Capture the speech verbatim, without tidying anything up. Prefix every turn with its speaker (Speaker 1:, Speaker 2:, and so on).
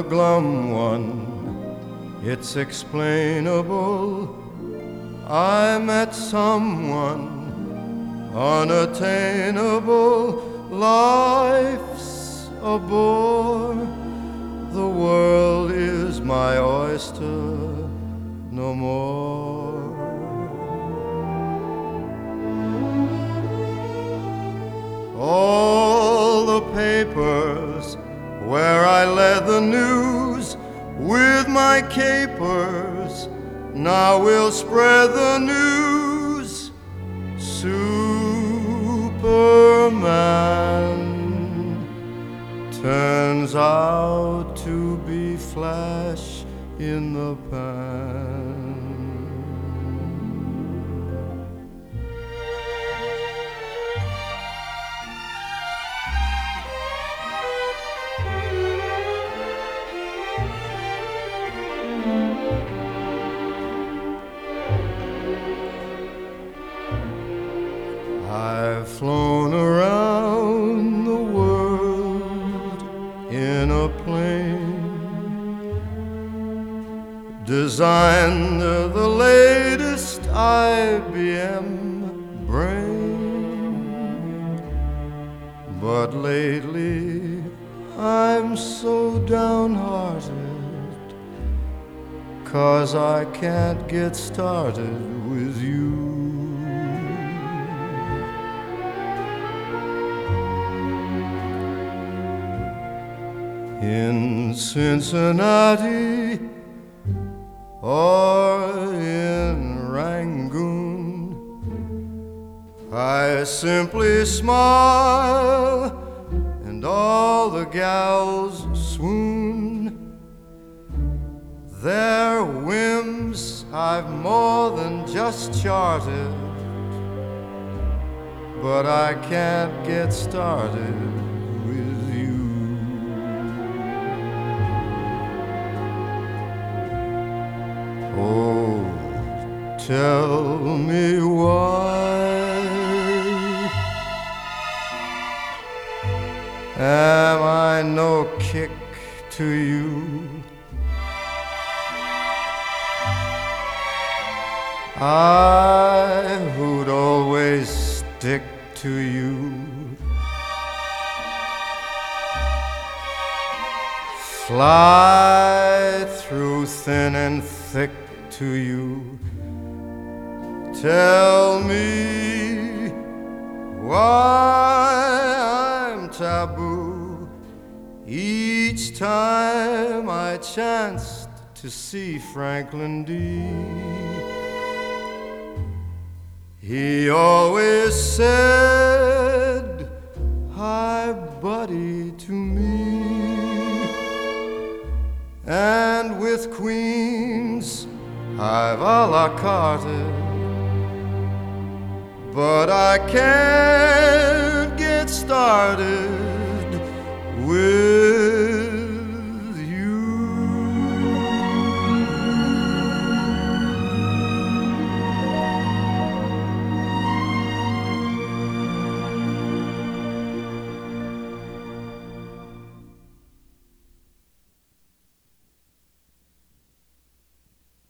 Speaker 1: glum one, it's explainable. I met someone unattainable. Life's a bore. The world is my oyster no more. All the papers where I led the news with my capers now will spread the news. Superman turns out to be flash in the pan. I've flown around the world in a plane, designed the latest I B M brain. But lately I'm so downhearted, 'cause I can't get started with you. In Cincinnati or in Rangoon, I simply smile and all the gals swoon. Their whims I've more than just charted, but I can't get started with you. Oh, tell me why am I no kick to you? I who'd always stick to you. Fly through thin and thick to you. Tell me why I'm taboo each time I chanced to see Franklin D. He always said, "Hi, buddy," to me. And with queens I've a la carte, but I can't get started with